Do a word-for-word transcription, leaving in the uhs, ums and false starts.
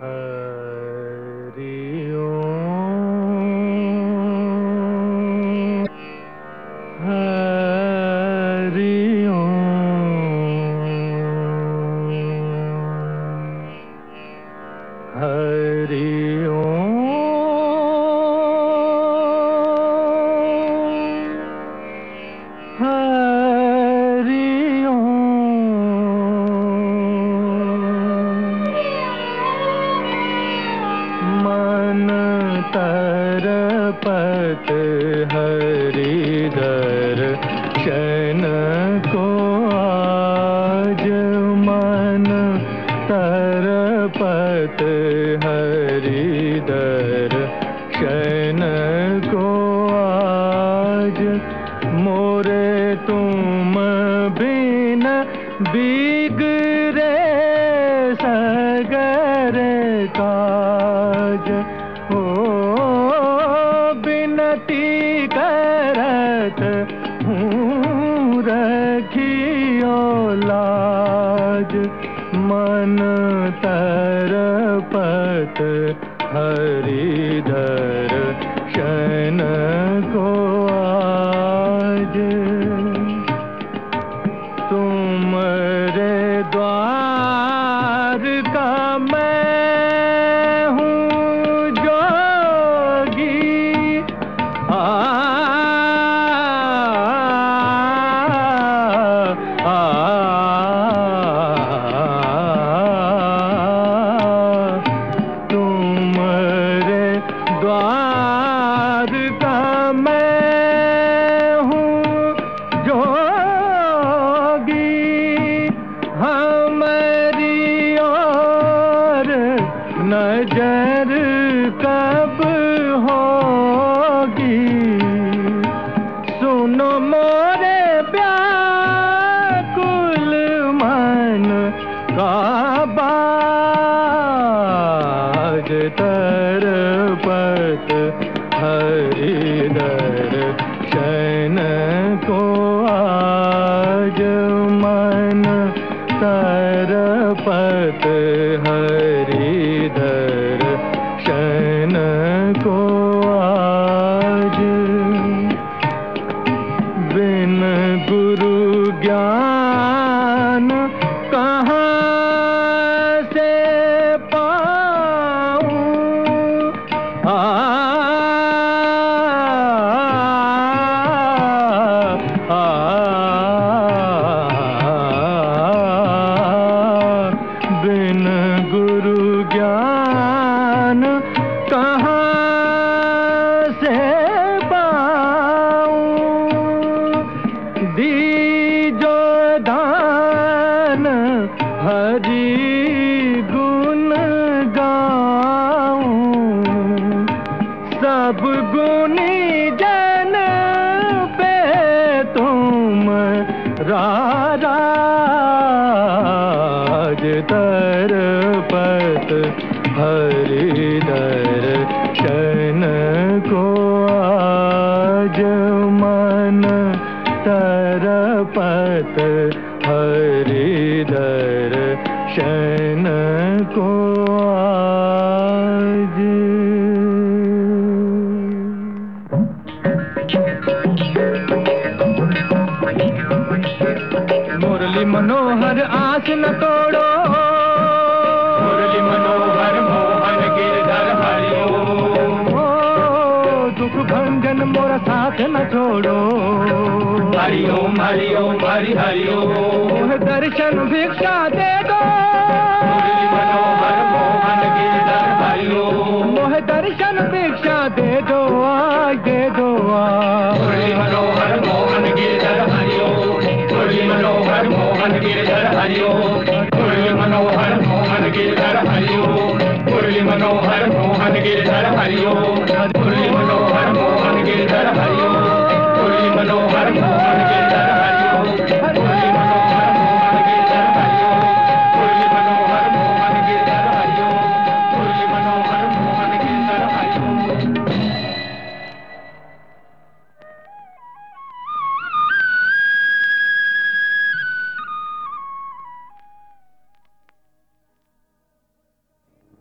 हरि ओम हरि ओम हरि ओम हरि ओम मन तरपत हरि दर्शन को आज मन तरपत हरि दर्शन को आज मोरे तुम बिन बिगड़े सगरे काज हो बिनती करत हूँ रखियो लाज मन तरपत हरि दर्शन को आज तुमरे द्वार का मैं हूँ जोगी आ, आ, आ, तुमरे द्वार का मैं हूँ जोगी हमारी और नजर कब होगी सुनो मोरे व्याकुल मन का बाज तरपत हरि दर्शन को आज मन तरपत हरि दर्शन को आज बिन गुरु ज्ञान कहाँ से पाऊं आ, आ, बिन गुरु ज्ञान कहाँ से पाऊं दीजो दान हरि गुण गाऊं सब गुणी जन पे तुम राज तरपत हरि दर्शन को आज मन तरपत हरि दर्शन को आज मुरली मनोहर आस न तोड़ो मुरली मनोहर मोहन गिरधर हरि ओम ओ दुख भंजन मोरा साथ न छोड़ो हरि ओम हरि ओम हरि हरि ओम मोह दर्शन भिक्षा दे दो मुरली मनोहर मोहन गिरधर हरि ओम मोह दर्शन भिक्षा दे दो आज दे दो आज मुरली मनोहर मोहन गिरधर हरि ओम मुरली मनोहर मोहन गिरधर हरि ओम मुरली मनोहर मोहन गिरधर हरि ओम मुरली मनोहर मोहन गिरधर हरि ओम मुरली मनोहर मोहन गिरधर हरि ओम मुरली मनोहर मोहन गिरधर